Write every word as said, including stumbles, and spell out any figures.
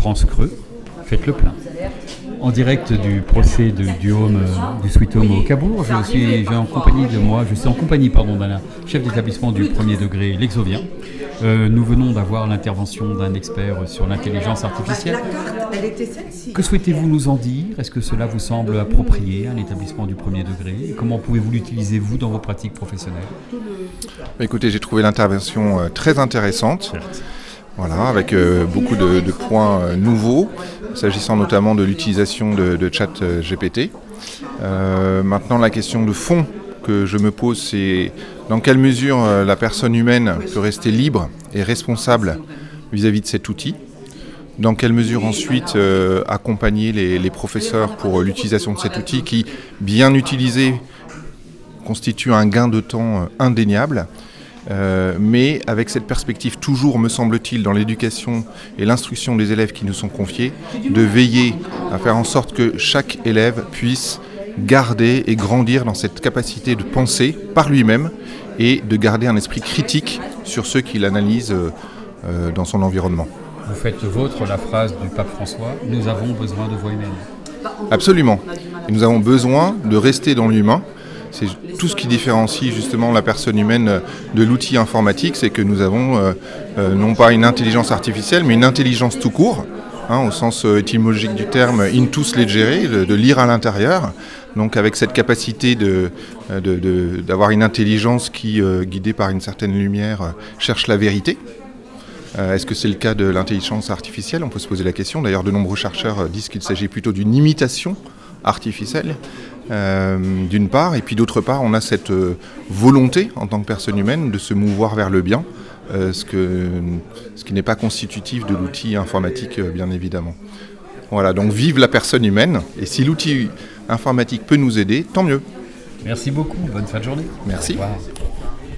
France Creux, faites le plein. En direct du procès de, du, home, euh, du Sweet Home au Cabourg, je suis, je, en compagnie de moi, je suis en compagnie pardon, d'un chef d'établissement du premier degré, l'Exovien. Euh, nous venons d'avoir l'intervention d'un expert sur l'intelligence artificielle. Que souhaitez-vous nous en dire ? Est-ce que cela vous semble approprié à un établissement du premier degré ? Et comment pouvez-vous l'utiliser, vous, dans vos pratiques professionnelles ? Écoutez, j'ai trouvé l'intervention euh, très intéressante. Voilà, avec euh, beaucoup de, de points euh, nouveaux, s'agissant notamment de l'utilisation de, de chat euh, G P T. Euh, maintenant, la question de fond que je me pose, c'est dans quelle mesure euh, la personne humaine peut rester libre et responsable vis-à-vis de cet outil. Dans quelle mesure ensuite euh, accompagner les, les professeurs pour euh, l'utilisation de cet outil qui, bien utilisé, constitue un gain de temps euh, indéniable. Euh, mais avec cette perspective toujours, me semble-t-il, dans l'éducation et l'instruction des élèves qui nous sont confiés, de veiller à faire en sorte que chaque élève puisse garder et grandir dans cette capacité de penser par lui-même et de garder un esprit critique sur ceux qu'il analyse euh, dans son environnement. Vous faites vôtre la phrase du pape François, « Nous avons besoin de voix humaine ». Absolument. Et nous avons besoin de rester dans l'humain. C'est tout ce qui différencie justement la personne humaine de l'outil informatique, c'est que nous avons euh, euh, non pas une intelligence artificielle, mais une intelligence tout court, hein, au sens euh, étymologique du terme intus legere, de, de lire à l'intérieur. Donc avec cette capacité de, de, de, d'avoir une intelligence qui, euh, guidée par une certaine lumière, euh, cherche la vérité. Euh, est-ce que c'est le cas de l'intelligence artificielle ? On peut se poser la question. D'ailleurs, de nombreux chercheurs disent qu'il s'agit plutôt d'une imitation artificielle. Euh, d'une part, et puis d'autre part, on a cette euh, volonté en tant que personne humaine de se mouvoir vers le bien, euh, ce, que, ce qui n'est pas constitutif de l'outil informatique, euh, bien évidemment. Voilà, donc vive la personne humaine, et si l'outil informatique peut nous aider, tant mieux. Merci beaucoup, bonne fin de journée. Merci. Au revoir.